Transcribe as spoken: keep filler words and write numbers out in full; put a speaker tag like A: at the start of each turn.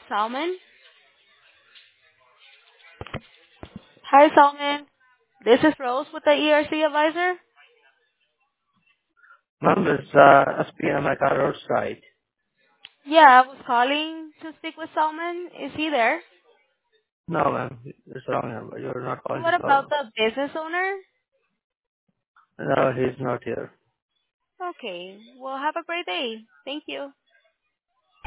A: Salman? Hi, Salman. This is Rose with the E R C advisor.
B: Ma'am, is uh, S P M at our roadside.
A: Yeah, I was calling to speak with Salman. Is he there?
B: No, ma'am, it's wrong number. You're not calling to
A: What about
B: call.
A: the business owner?
B: No, he's not here.
A: Okay. Well, have a great day. Thank you.